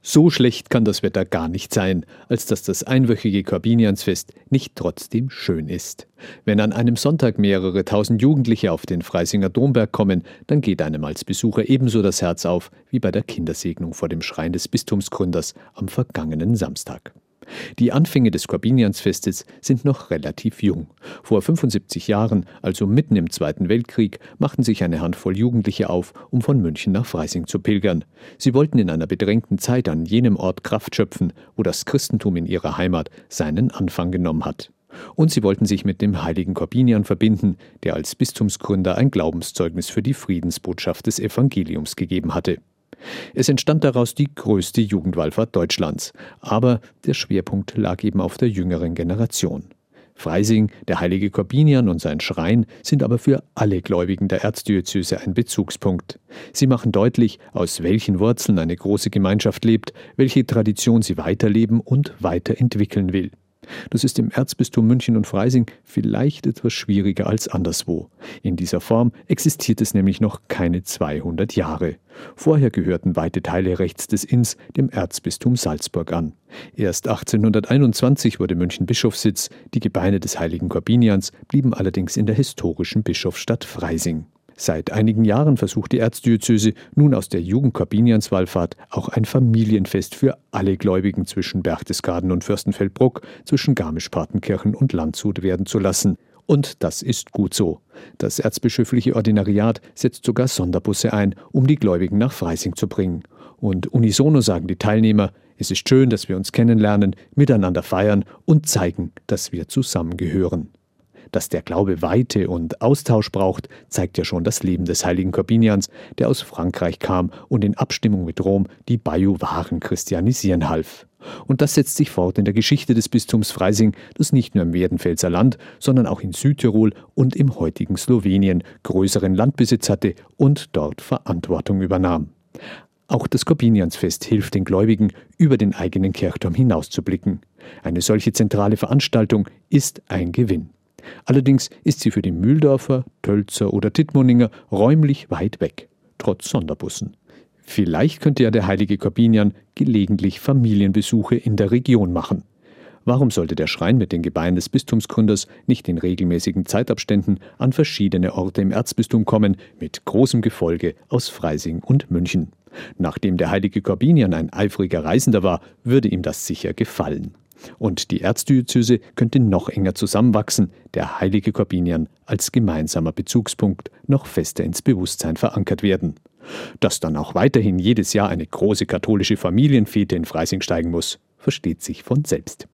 So schlecht kann das Wetter gar nicht sein, als dass das einwöchige Korbiniansfest nicht trotzdem schön ist. Wenn an einem Sonntag mehrere tausend Jugendliche auf den Freisinger Domberg kommen, dann geht einem als Besucher ebenso das Herz auf wie bei der Kindersegnung vor dem Schrein des Bistumsgründers am vergangenen Samstag. Die Anfänge des Korbiniansfestes sind noch relativ jung. Vor 75 Jahren, also mitten im Zweiten Weltkrieg, machten sich eine Handvoll Jugendliche auf, um von München nach Freising zu pilgern. Sie wollten in einer bedrängten Zeit an jenem Ort Kraft schöpfen, wo das Christentum in ihrer Heimat seinen Anfang genommen hat. Und sie wollten sich mit dem heiligen Korbinian verbinden, der als Bistumsgründer ein Glaubenszeugnis für die Friedensbotschaft des Evangeliums gegeben hatte. Es entstand daraus die größte Jugendwallfahrt Deutschlands, aber der Schwerpunkt lag eben auf der jüngeren Generation. Freising, der heilige Korbinian und sein Schrein sind aber für alle Gläubigen der Erzdiözese ein Bezugspunkt. Sie machen deutlich, aus welchen Wurzeln eine große Gemeinschaft lebt, welche Tradition sie weiterleben und weiterentwickeln will. Das ist im Erzbistum München und Freising vielleicht etwas schwieriger als anderswo. In dieser Form existiert es nämlich noch keine 200 Jahre. Vorher gehörten weite Teile rechts des Inns dem Erzbistum Salzburg an. Erst 1821 wurde München Bischofssitz, die Gebeine des heiligen Korbinians blieben allerdings in der historischen Bischofsstadt Freising. Seit einigen Jahren versucht die Erzdiözese nun aus der Jugend-Korbinians-Wallfahrt auch ein Familienfest für alle Gläubigen zwischen Berchtesgaden und Fürstenfeldbruck, zwischen Garmisch-Partenkirchen und Landshut werden zu lassen. Und das ist gut so. Das erzbischöfliche Ordinariat setzt sogar Sonderbusse ein, um die Gläubigen nach Freising zu bringen. Und unisono sagen die Teilnehmer, es ist schön, dass wir uns kennenlernen, miteinander feiern und zeigen, dass wir zusammengehören. Dass der Glaube Weite und Austausch braucht, zeigt ja schon das Leben des heiligen Korbinians, der aus Frankreich kam und in Abstimmung mit Rom die Bajuwaren christianisieren half. Und das setzt sich fort in der Geschichte des Bistums Freising, das nicht nur im Werdenfelser Land, sondern auch in Südtirol und im heutigen Slowenien größeren Landbesitz hatte und dort Verantwortung übernahm. Auch das Korbiniansfest hilft den Gläubigen, über den eigenen Kirchturm hinauszublicken. Eine solche zentrale Veranstaltung ist ein Gewinn. Allerdings ist sie für die Mühldorfer, Tölzer oder Tittmoninger räumlich weit weg, trotz Sonderbussen. Vielleicht könnte ja der heilige Korbinian gelegentlich Familienbesuche in der Region machen. Warum sollte der Schrein mit den Gebeinen des Bistumsgründers nicht in regelmäßigen Zeitabständen an verschiedene Orte im Erzbistum kommen, mit großem Gefolge aus Freising und München? Nachdem der heilige Korbinian ein eifriger Reisender war, würde ihm das sicher gefallen. Und die Erzdiözese könnte noch enger zusammenwachsen, der heilige Korbinian als gemeinsamer Bezugspunkt noch fester ins Bewusstsein verankert werden. Dass dann auch weiterhin jedes Jahr eine große katholische Familienfete in Freising steigen muss, versteht sich von selbst.